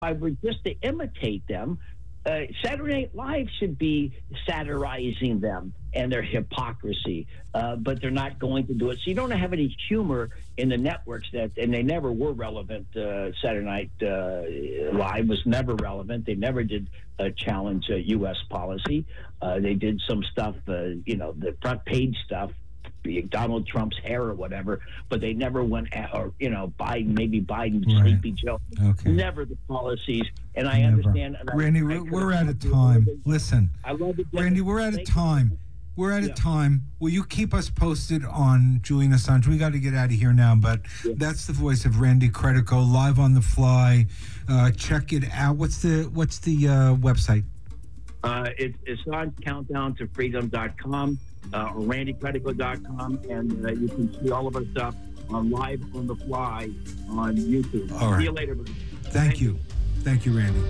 I were just to imitate them, Saturday Night Live should be satirizing them and their hypocrisy, but they're not going to do it. So you don't have any humor in the networks and they never were relevant. Saturday Night Live was never relevant. They never did challenge U.S. policy. They did some stuff, the front page stuff, Donald Trump's hair or whatever, but they never went Biden, Sleepy Joe, never the policies. And I understand. And Randy, we're out of time. Listen, I love it, Randy, we're out of time. We're out of time. Will you keep us posted on Julian Assange? We got to get out of here now, but that's the voice of Randy Credico, live on the fly. Check it out. What's the website? It's Assange Countdown to Freedom.com. Or randycredico.com, and you can see all of our stuff on Live on the Fly on YouTube. All right. See you later, buddy. Thank you. Thank you, Randy.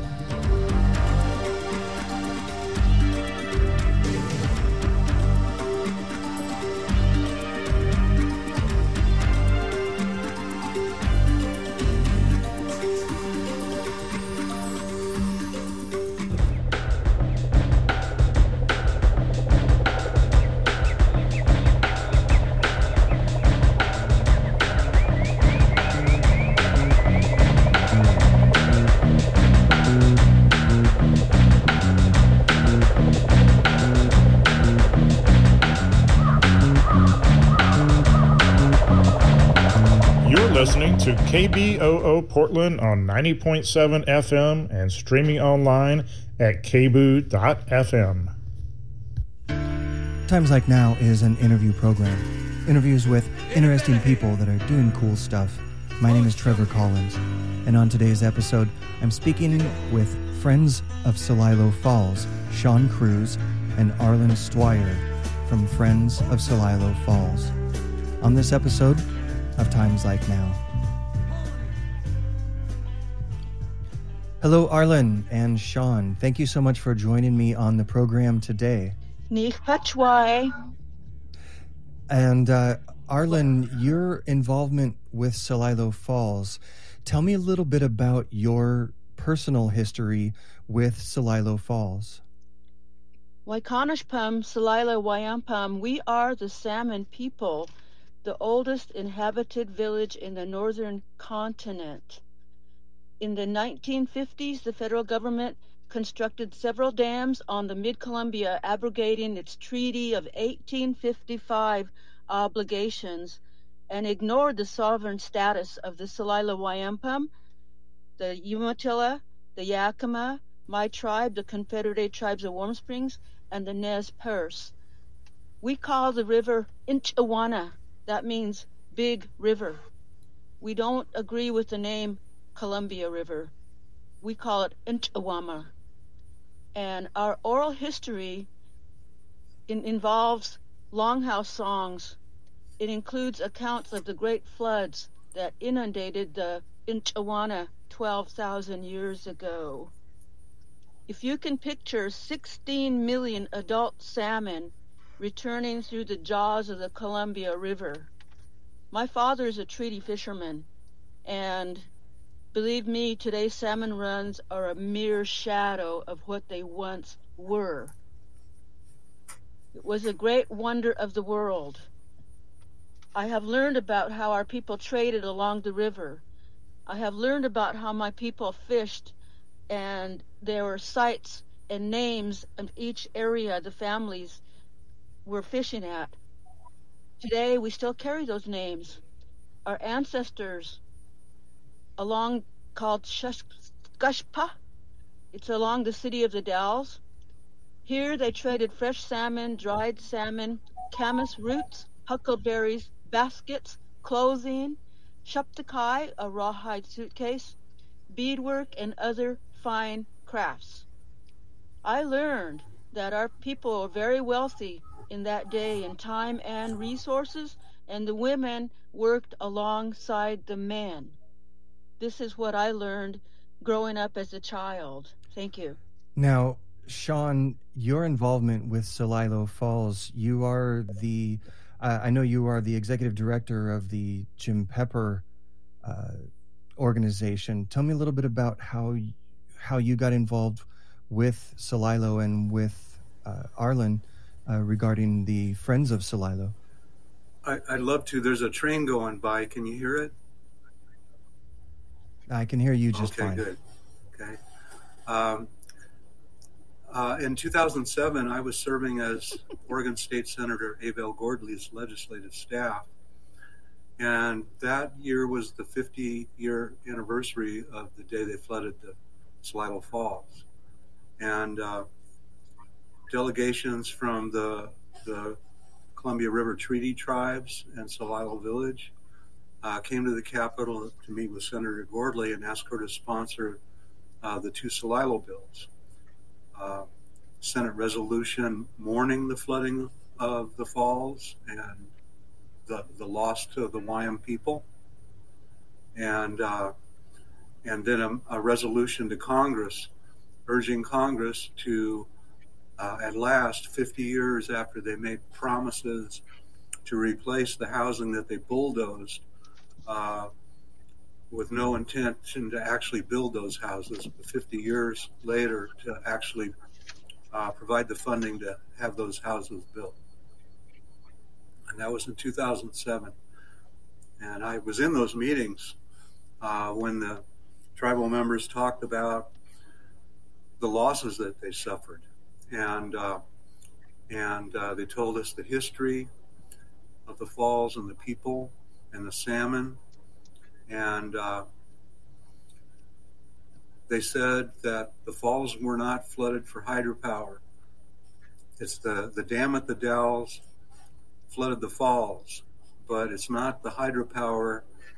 Listening to KBOO Portland on 90.7 FM and streaming online at kboo.fm. Times Like Now is an interview program. Interviews with interesting people that are doing cool stuff. My name is Trevor Collins, and on today's episode, I'm speaking with friends of Celilo Falls, Sean Cruz and Arlen Stwyer from Friends of Celilo Falls. On this episode of Times Like Now. Hello, Arlen and Sean. Thank you so much for joining me on the program today. And Arlen, your involvement with Celilo Falls, tell me a little bit about your personal history with Celilo Falls. Waikanashpam, Celilo Wayampam, we are the Salmon people, the oldest inhabited village in the northern continent. In the 1950s, the federal government constructed several dams on the Mid-Columbia, abrogating its Treaty of 1855 obligations, and ignored the sovereign status of the Celilo Wayampam, the Umatilla, the Yakima, my tribe, the Confederated Tribes of Warm Springs, and the Nez Perce. We call the river Inchawana. That means big river. We don't agree with the name Columbia River. We call it Inchawama. And our oral history involves longhouse songs. It includes accounts of the great floods that inundated the Inchawana 12,000 years ago. If you can picture 16 million adult salmon returning through the jaws of the Columbia River. My father is a treaty fisherman, and believe me, today's salmon runs are a mere shadow of what they once were. It was a great wonder of the world. I have learned about how our people traded along the river. I have learned about how my people fished, and there were sites and names of each area the families were fishing at. Today, we still carry those names. Our ancestors called Shushpa, it's along the City of the Dalles. Here they traded fresh salmon, dried salmon, camas roots, huckleberries, baskets, clothing, shuptakai, a rawhide suitcase, beadwork, and other fine crafts. I learned that our people were very wealthy in that day in time and resources, and the women worked alongside the men. This is what I learned growing up as a child. Thank you. Now, Sean, your involvement with Celilo Falls, you are I know you are the executive director of the Jim Pepper organization. Tell me a little bit about how you got involved with Celilo and with Arlen regarding the Friends of Celilo. I'd love to. There's a train going by. Can you hear it? I can hear you just fine. Okay, good. Okay. In 2007, I was serving as Oregon State Senator Abel Gordley's legislative staff. And that year was the 50-year anniversary of the day they flooded the Celilo Falls. And delegations from the Columbia River Treaty Tribes and Celilo Village came to the Capitol to meet with Senator Gordley and ask her to sponsor the two Celilo bills. Senate resolution mourning the flooding of the falls and the loss to the Wyam people, and then a resolution to Congress urging Congress to, at last, 50 years after they made promises to replace the housing that they bulldozed, with no intention to actually build those houses, 50 years later to actually provide the funding to have those houses built. And that was in 2007. And I was in those meetings when the tribal members talked about the losses that they suffered. And they told us the history of the falls and the people and the salmon. And they said that the falls were not flooded for hydropower. It's the dam at the Dells flooded the falls, but it's not the hydropower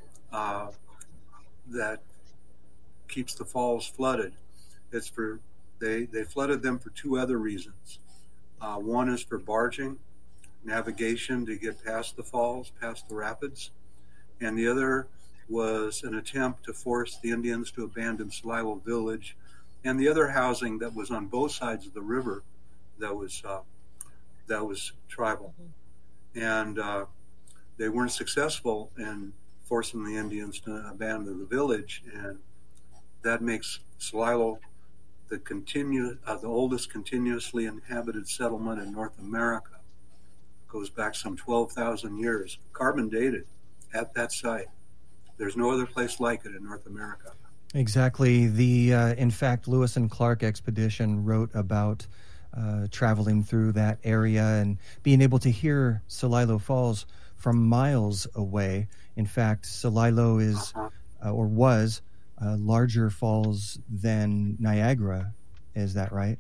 that keeps the falls flooded. It's for they flooded them for two other reasons. One is for barging, navigation to get past the falls, past the rapids, and the other was an attempt to force the Indians to abandon Celilo Village and the other housing that was on both sides of the river that was tribal. And they weren't successful in forcing the Indians to abandon the village, and that makes Celilo the oldest continuously inhabited settlement in North America. It goes back some 12,000 years, carbon dated at that site. There's no other place like it in North America. Exactly. In fact, Lewis and Clark expedition wrote about traveling through that area and being able to hear Celilo Falls from miles away. In fact, Celilo is or was larger falls than Niagara. Is that right?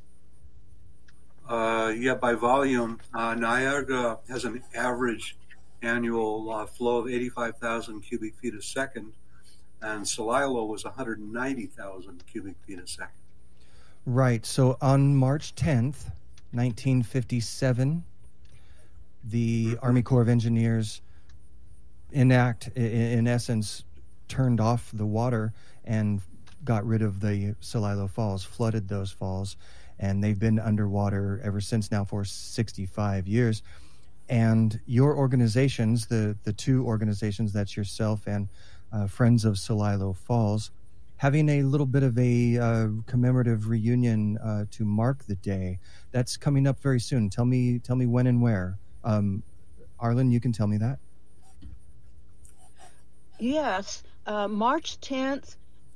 Yeah, by volume, Niagara has an average annual flow of 85,000 cubic feet a second, and Celilo was 190,000 cubic feet a second. Right. So on March 10th, 1957, the Army Corps of Engineers in essence, turned off the water and got rid of the Celilo Falls, flooded those falls, and they've been underwater ever since now for 65 years. And your organizations, the two organizations, that's yourself and Friends of Celilo Falls, having a little bit of a commemorative reunion to mark the day. That's coming up very soon. Tell me when and where. Arlen, you can tell me that. Yes, March 10th,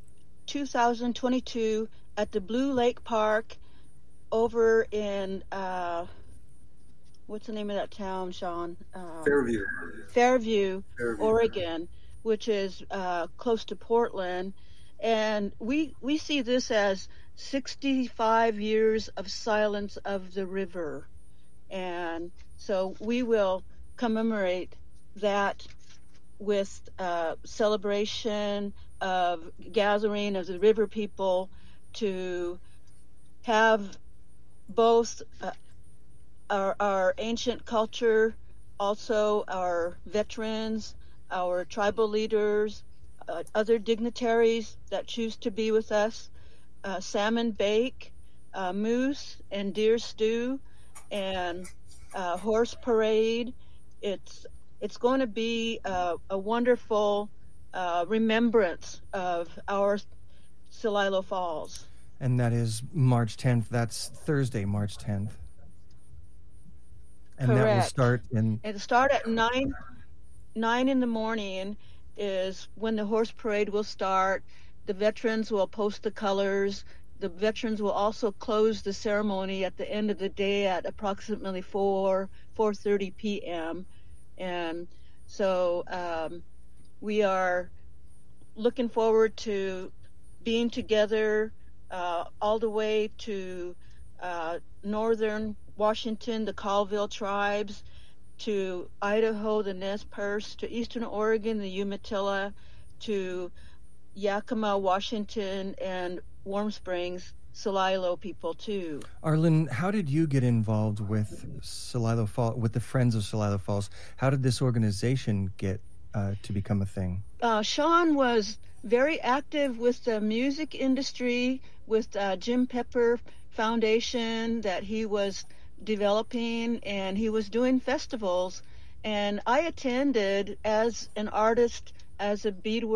2022 at the Blue Lake Park over in, what's the name of that town, Sean? Fairview, Oregon, which is close to Portland. And we see this as 65 years of silence of the river. And so we will commemorate that with celebration of gathering of the river people to have both our ancient culture, also our veterans, our tribal leaders, other dignitaries that choose to be with us, salmon bake, moose and deer stew, and horse parade. It's going to be a wonderful remembrance of our Celilo Falls. And that is March 10th. That's Thursday, March 10th. And Correct. That will start in... It'll start at 9 in the morning is when the horse parade will start. The veterans will post the colors. The veterans will also close the ceremony at the end of the day at approximately 4:30 p.m. And so we are looking forward to being together all the way to northern Washington, the Colville tribes, to Idaho, the Nez Perce, to eastern Oregon, the Umatilla, to Yakima, Washington, and Warm Springs, Celilo people too. Arlen, how did you get involved with Celilo Falls, with the Friends of Celilo Falls? How did this organization get to become a thing? Sean was very active with the music industry, with Jim Pepper Foundation that he was developing, and he was doing festivals. And I attended as an artist, as a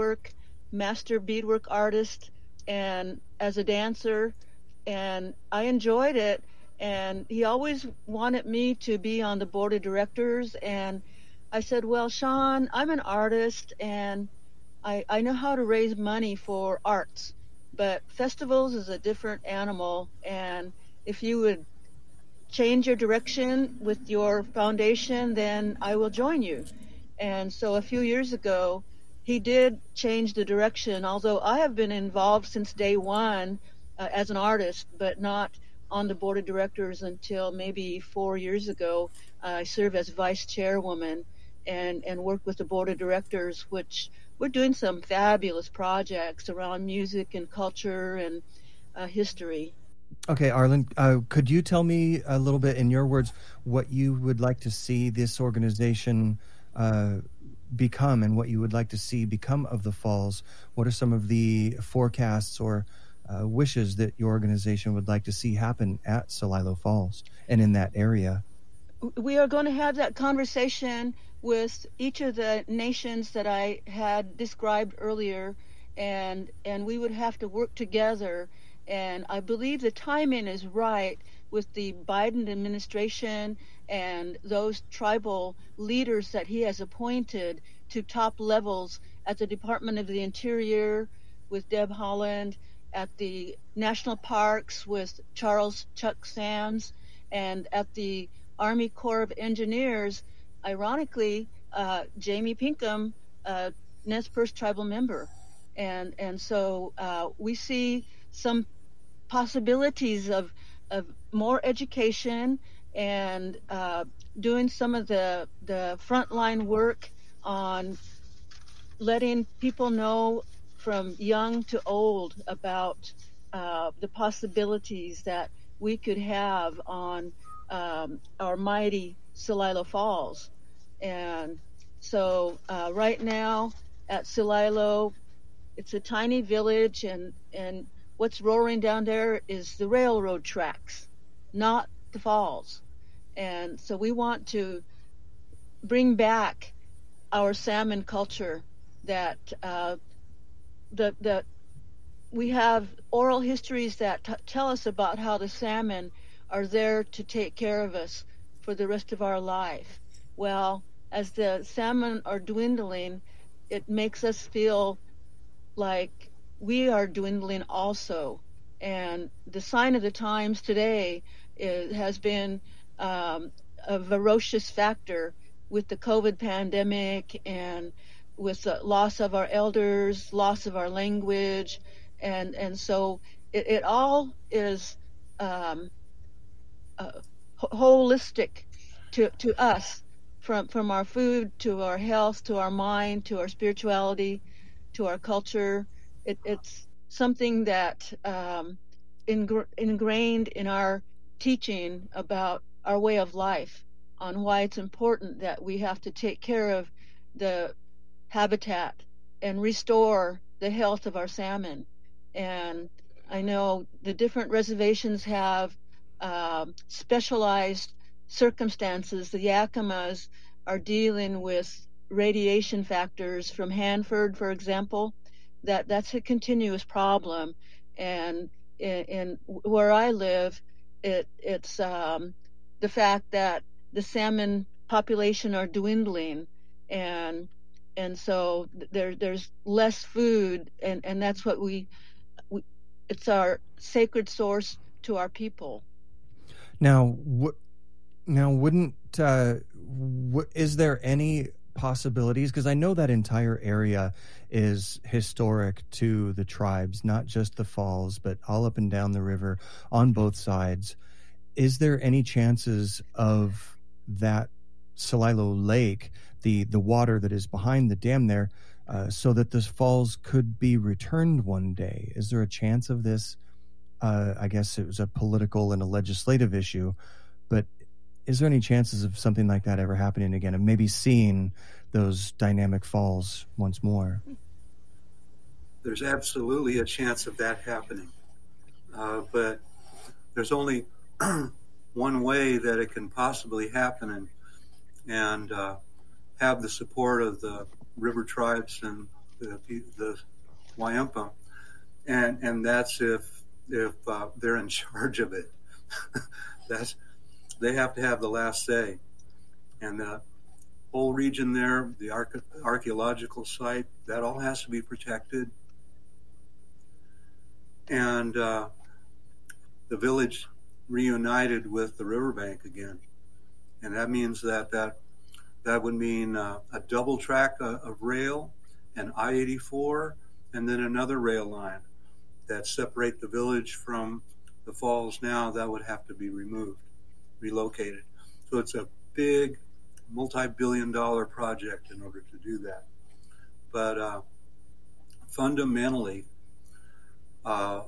master beadwork artist, and as a dancer, and I enjoyed it. And he always wanted me to be on the board of directors, and I said, well, Sean, I'm an artist, and I know how to raise money for arts, but festivals is a different animal, and if you would change your direction with your foundation, then I will join you. And so a few years ago, he did change the direction, although I have been involved since day one as an artist, but not on the board of directors until maybe 4 years ago. I serve as vice chairwoman and work with the board of directors, which we're doing some fabulous projects around music and culture and history. Okay, Arlen, could you tell me a little bit, in your words, what you would like to see this organization become, and what you would like to see become of the Falls? What are some of the forecasts or wishes that your organization would like to see happen at Celilo Falls and in that area? We are going to have that conversation with each of the nations that I had described earlier, and we would have to work together. And I believe the timing is right with the Biden administration and those tribal leaders that he has appointed to top levels at the Department of the Interior with Deb Haaland, at the national parks with Charles Chuck Sands, and at the Army Corps of Engineers, ironically, Jamie Pinkham, Nez Perce tribal member. And so we see some possibilities of more education and doing some of the frontline work on letting people know from young to old about the possibilities that we could have on our mighty Celilo Falls. And so right now at Celilo, it's a tiny village, and what's roaring down there is the railroad tracks, not the falls. And so we want to bring back our salmon culture, that we have oral histories that tell us about how the salmon are there to take care of us for the rest of our life. Well, as the salmon are dwindling, it makes us feel like we are dwindling also. And the sign of the times today has been a ferocious factor with the COVID pandemic, and with the loss of our elders, loss of our language, and so it all is holistic to us, from our food to our health to our mind to our spirituality to our culture. It's something that ingrained in our teaching about our way of life, on why it's important that we have to take care of the habitat and restore the health of our salmon. And I know the different reservations have specialized circumstances. The Yakimas are dealing with radiation factors from Hanford, for example, that's a continuous problem. And in where I live, it's the fact that the salmon population are dwindling, and so there's less food, and that's what we it's our sacred source to our people. Now, wouldn't is there any possibilities? Because I know that entire area is historic to the tribes, not just the falls, but all up and down the river on both sides. Is there any chances of that Celilo Lake, the water that is behind the dam there, so that the falls could be returned one day? Is there a chance of this? I guess it was a political and a legislative issue, but is there any chances of something like that ever happening again, of maybe seeing those dynamic falls once more? There's absolutely a chance of that happening, but there's only one way that it can possibly happen and have the support of the river tribes and the Wayampa, and that's if they're in charge of it. They have to have the last say. And the whole region there, the archaeological site, that all has to be protected. And the village reunited with the riverbank again. And that means that would mean a double track of rail, and I-84, and then another rail line that separate the village from the falls. Now that would have to be relocated. So it's a big multi-billion-dollar project in order to do that. But fundamentally, the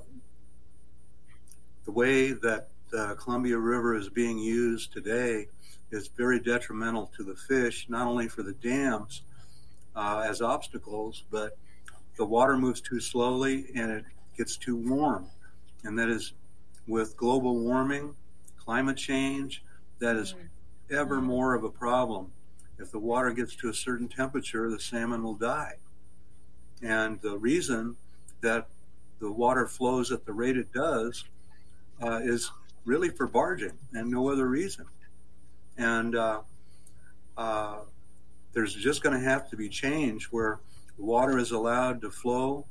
way that the Columbia River is being used today is very detrimental to the fish, not only for the dams as obstacles, but the water moves too slowly and it gets too warm. And that is, with global warming, climate change, that is ever more of a problem. If the water gets to a certain temperature, the salmon will die. And the reason that the water flows at the rate it does is really for barging and no other reason. And there's just going to have to be change where the water is allowed to flow,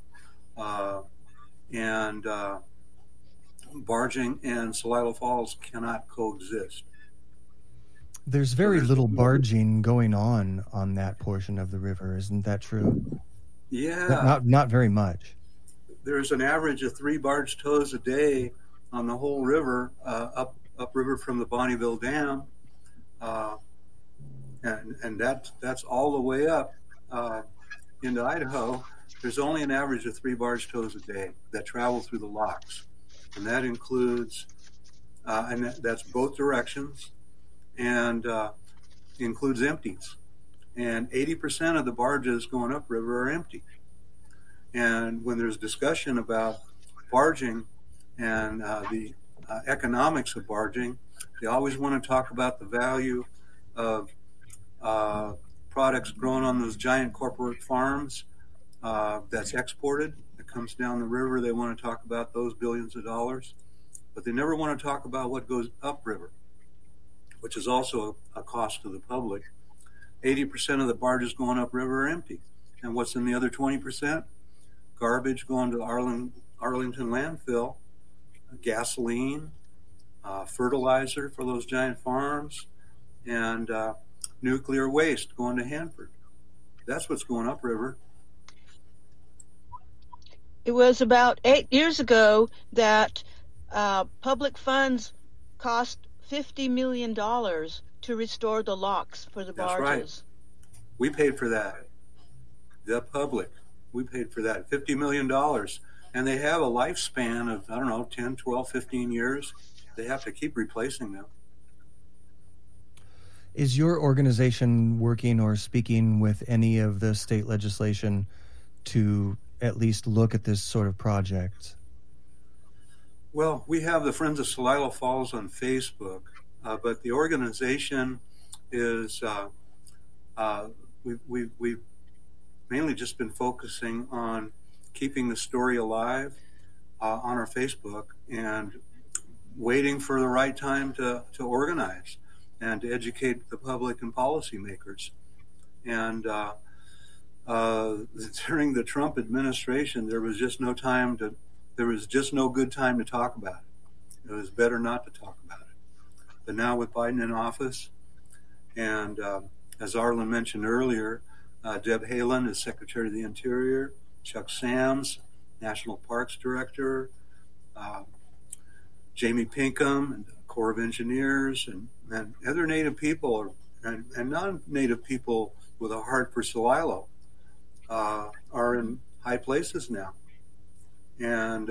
and barging and Celilo Falls cannot coexist. There's very little barging going on that portion of the river, isn't that true? Yeah. Not very much. There's an average of 3 barge tows a day on the whole river, upriver from the Bonneville Dam, and that's all the way up into Idaho. There's only an average of 3 barge tows a day that travel through the locks, and that includes, and that's both directions, and includes empties. And 80% of the barges going upriver are empty. And when there's discussion about barging and the economics of barging, they always want to talk about the value of products grown on those giant corporate farms that's exported, that comes down the river. They want to talk about those billions of dollars, but they never want to talk about what goes upriver, which is also a cost to the public. 80% of the barges going upriver are empty. And what's in the other 20%? Garbage going to Arlington landfill, gasoline, fertilizer for those giant farms, and nuclear waste going to Hanford. That's what's going upriver. It was about 8 years ago that public funds cost $50 million to restore the locks for the barges. That's right. We paid for that. The public. We paid for that. $50 million. And they have a lifespan of, 10, 12, 15 years. They have to keep replacing them. Is your organization working or speaking with any of the state legislation to at least look at this sort of project? Well, we have the Friends of Celilo Falls on Facebook, but the organization is we've mainly just been focusing on keeping the story alive on our Facebook and waiting for the right time to organize and to educate the public and policymakers. And during the Trump administration, there was just no good time to talk about it. It was better not to talk about it. But now with Biden in office, and as Arlen mentioned earlier, Deb Haaland is Secretary of the Interior, Chuck Sams, National Parks Director, Jamie Pinkham, and the Corps of Engineers, and other Native people and non-Native people with a heart for Celilo are in high places now. And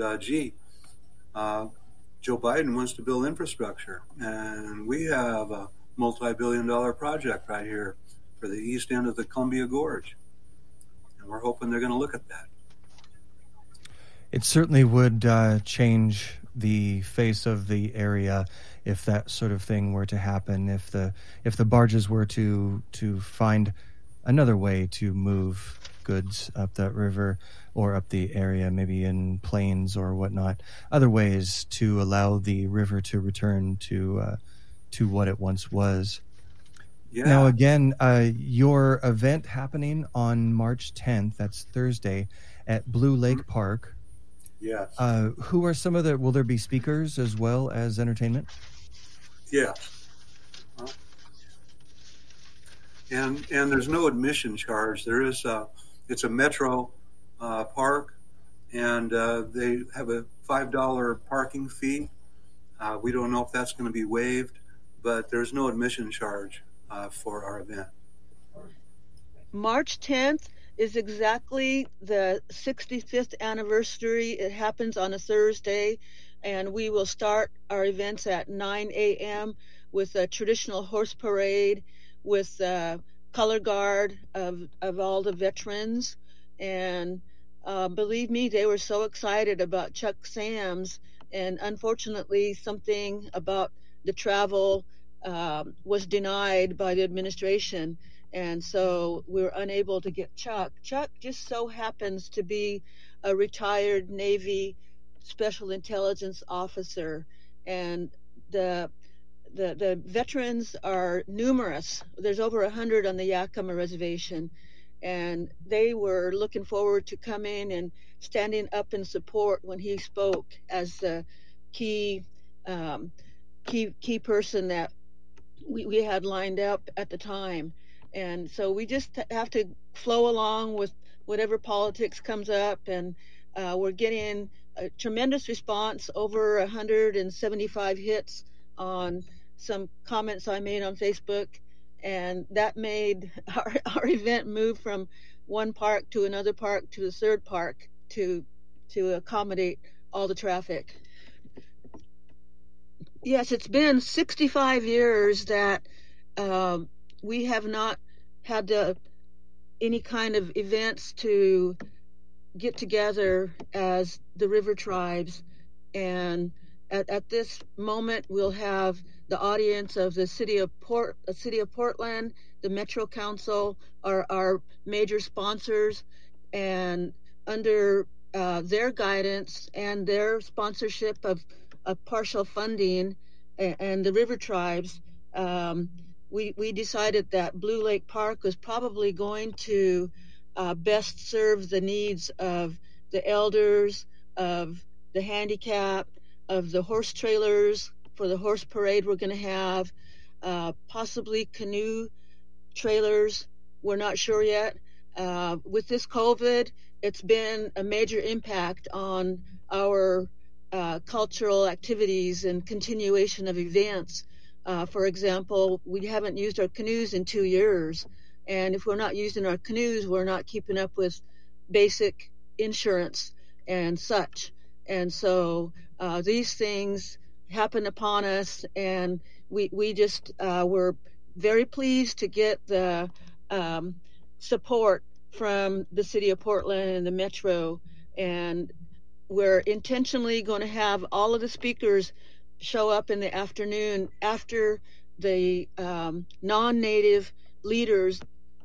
Joe Biden wants to build infrastructure, and we have a multi-billion-dollar project right here for the east end of the Columbia Gorge, and we're hoping they're going to look at that. It certainly would change the face of the area if that sort of thing were to happen. If the barges were to find another way to move goods up that river or up the area, maybe in planes or whatnot, other ways to allow the river to return to what it once was. Yeah. Now, again, your event happening on March 10th, that's Thursday, at Blue Lake Park. Yes. Who are some of the, will there be speakers as well as entertainment? Yes. And there's no admission charge. There is it's a metro park, and they have a $5 parking fee. We don't know if that's going to be waived, but there's no admission charge for our event. March 10th is exactly the 65th anniversary. It happens on a Thursday, and we will start our events at 9 a.m. with a traditional horse parade with color guard of all the veterans. And believe me, they were so excited about Chuck Sams, and unfortunately something about the travel was denied by the administration, and so we were unable to get Chuck. Chuck just so happens to be a retired Navy Special Intelligence officer, and the veterans are numerous. There's over 100 on the Yakima Reservation, and they were looking forward to coming and standing up in support when he spoke as the key person that we had lined up at the time. And so we just have to flow along with whatever politics comes up, and we're getting a tremendous response, over 175 hits on some comments I made on Facebook, and that made our event move from one park to another park to the third park to accommodate all the traffic. Yes, it's been 65 years that we have not had any kind of events to get together as the river tribes, and at this moment we'll have the audience of the city of Portland, the Metro Council are our major sponsors, and under their guidance and their sponsorship of partial funding and the river tribes, we decided that Blue Lake Park was probably going to best serve the needs of the elders, of the handicapped, of the horse trailers for the horse parade we're going to have, possibly canoe trailers. We're not sure yet. With this COVID, it's been a major impact on our cultural activities and continuation of events. For example, we haven't used our canoes in 2 years, and if we're not using our canoes, we're not keeping up with basic insurance and such. And so these things happen upon us, and we just were very pleased to get the support from the city of Portland and the Metro, and we're intentionally going to have all of the speakers show up in the afternoon after the non-native leaders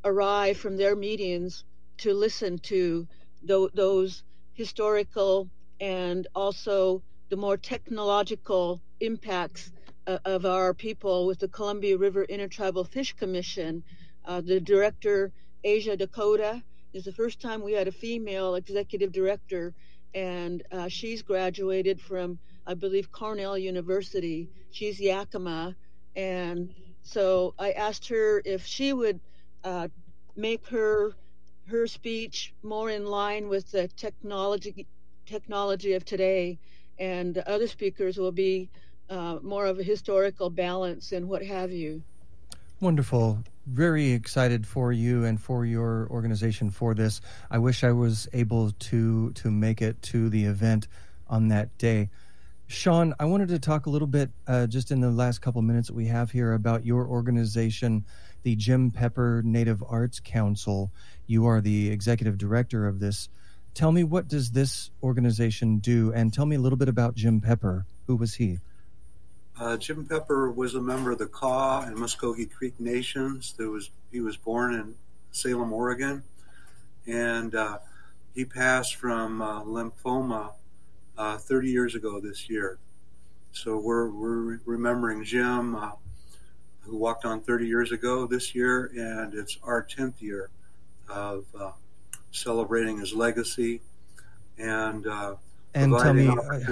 arrive from their meetings to listen to those historical and also the more technological impacts of our people with the Columbia River Intertribal Fish Commission. The director, Asia Dakota, is the first time we had a female executive director, and she's graduated from, I believe, Cornell University. She's Yakima, and so I asked her if she would make her speech more in line with the technology of today, and the other speakers will be more of a historical balance and what have you. Wonderful. Very excited for you and for your organization for this. I wish I was able to make it to the event on that day. Sean, I wanted to talk a little bit just in the last couple minutes that we have here about your organization, the Jim Pepper Native Arts Council. You are the executive director of this. Tell me, what does this organization do? And tell me a little bit about Jim Pepper. Who was he? Jim Pepper was a member of the Kaw and Muskogee Creek Nations. He was born in Salem, Oregon, and he passed from lymphoma 30 years ago this year. So we're remembering Jim, who walked on 30 years ago this year, and it's our 10th year of celebrating his legacy and tell me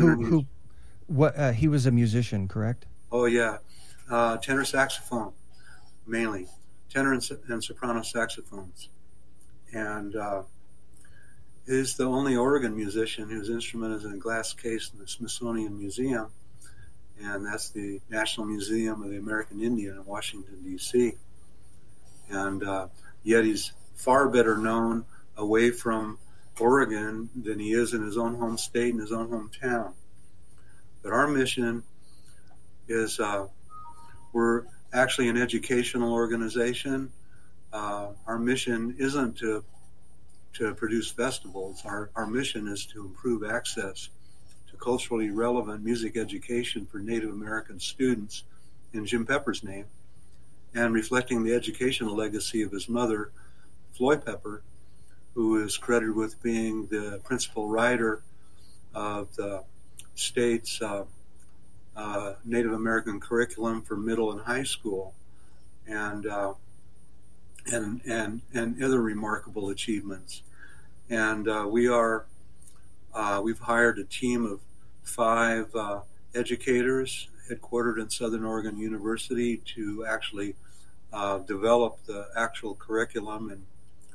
what he was a musician, correct? Oh yeah, tenor saxophone mainly, tenor and soprano saxophones, and is the only Oregon musician whose instrument is in a glass case in the Smithsonian Museum, and that's the National Museum of the American Indian in Washington, D.C. And yet he's far better known away from Oregon than he is in his own home state and his own hometown. But our mission is we're actually an educational organization. Our mission isn't to produce festivals. Our mission is to improve access to culturally relevant music education for Native American students in Jim Pepper's name, and reflecting the educational legacy of his mother, Floyd Pepper, who is credited with being the principal writer of the state's Native American curriculum for middle and high school, and other remarkable achievements. And we've hired a team of 5 educators headquartered in Southern Oregon University to actually develop the actual curriculum,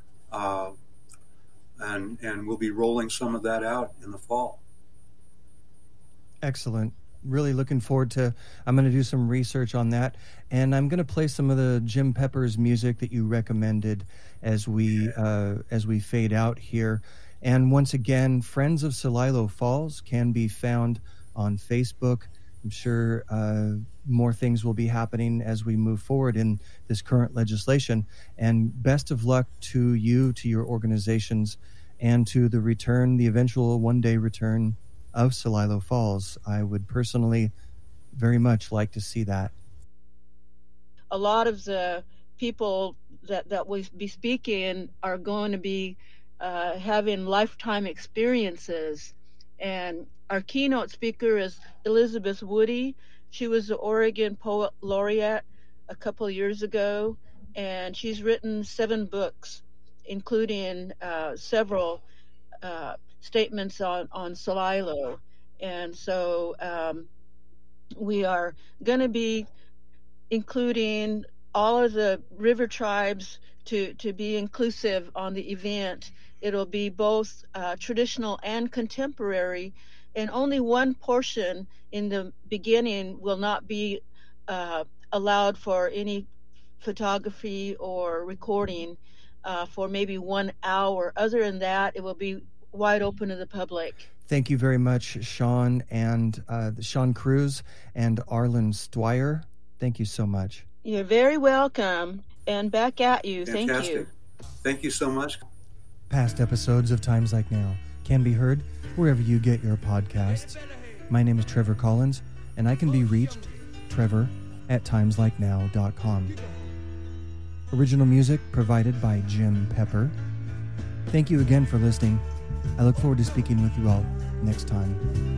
and we'll be rolling some of that out in the fall. Excellent. Really looking forward to, I'm going to do some research on that, and I'm going to play some of the Jim Pepper's music that you recommended as we fade out here. And once again, Friends of Celilo Falls can be found on Facebook. I'm sure more things will be happening as we move forward in this current legislation. And best of luck to you, to your organizations, and to the eventual one-day return of Celilo Falls. I would personally very much like to see that. A lot of the people that will be speaking are going to be having lifetime experiences. And our keynote speaker is Elizabeth Woody. She was the Oregon Poet Laureate a couple years ago, and she's written 7 books, including several statements on Celilo. And so we are going to be including all of the river tribes to be inclusive on the event. It'll be both traditional and contemporary, and only one portion in the beginning will not be allowed for any photography or recording for maybe 1 hour. Other than that, it will be wide open to the public. Thank you very much, Sean, and Sean Cruz and Arlen Stwyer. Thank you so much. You're very welcome, and back at you. Fantastic. Thank you. Thank you so much. Past episodes of Times Like Now can be heard wherever you get your podcasts. My name is Trevor Collins, and I can be reached, Trevor, at timeslikenow.com. Original music provided by Jim Pepper. Thank you again for listening. I look forward to speaking with you all next time.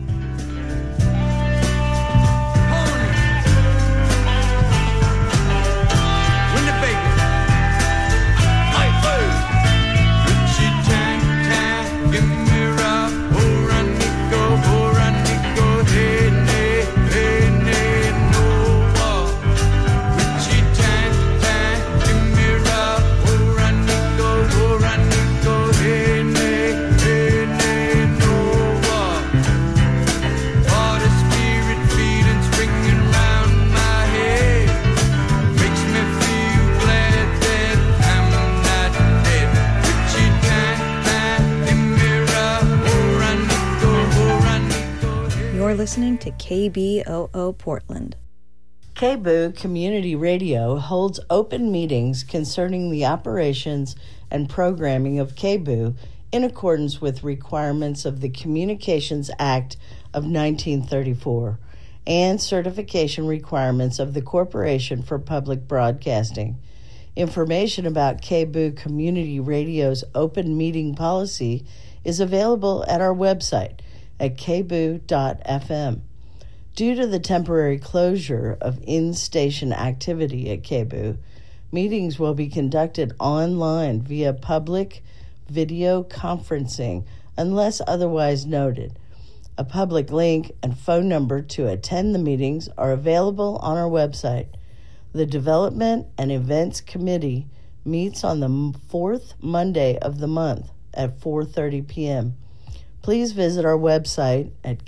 Listening to KBOO Portland. KBOO Community Radio holds open meetings concerning the operations and programming of KBOO in accordance with requirements of the Communications Act of 1934 and certification requirements of the Corporation for Public Broadcasting. Information about KBOO Community Radio's open meeting policy is available at our website at kboo.fm. Due to the temporary closure of in-station activity at KBOO, meetings will be conducted online via public video conferencing unless otherwise noted. A public link and phone number to attend the meetings are available on our website. The Development and Events Committee meets on the fourth Monday of the month at 4:30 p.m. Please visit our website at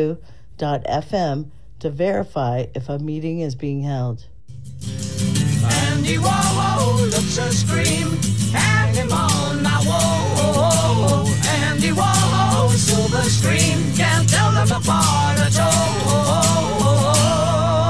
kboo.fm to verify if a meeting is being held. Andy Warhol looks a scream, hang him on my wall. Andy Warhol, silver screen, can't tell them apart at all.